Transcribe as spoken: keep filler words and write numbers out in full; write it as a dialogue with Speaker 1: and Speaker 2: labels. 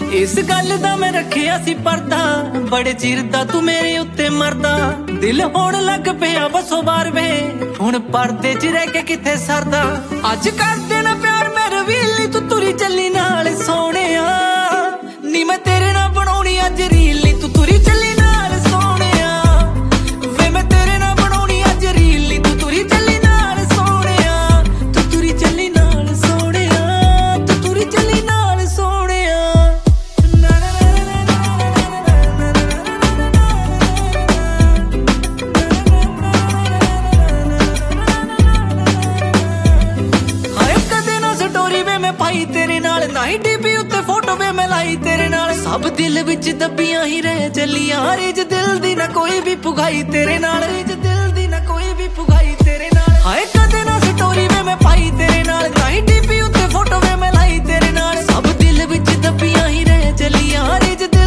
Speaker 1: इस गल दा मैं रखिया सी पर्दा, बड़े चिर दा तू मेरे उत्ते मरदा। दिल होण लग पिया बसो बार वे, हुण पर्दे च रह के किथे सरदा। अज कर देना प्यार मेरे वीली, तू तुरी चली नाल सोहणिया। नी मैं तेरे नाल बनाउणी अज रील, नी तू तुरी चली नाल सोहणिया। वे मैं तेरे नाल बनाउणी अज रील, नी तू तुरी चली नाल सोहणिया। तू तुरी चली नाल सोहणिया, तू तुरी चली नाल सोहणिया। पाई तेरे नाल नाई टीवी उत्ते फोटो वे मैं लाई तेरे नाल। सब दिल विच दबियां ही रह चलियां, रिज दिल दी ना कोई भी पुगाई तेरे नाल। रिज दिल दी ना कोई भी पुगाई तेरे नाल। हाय कदे ना स्टोरी वे मैं पाई तेरे नाल, नाई टीवी उत्ते फोटो वे मैं लाई तेरे नाल। सब दिल विच दबियां ही रह चलियां, रिज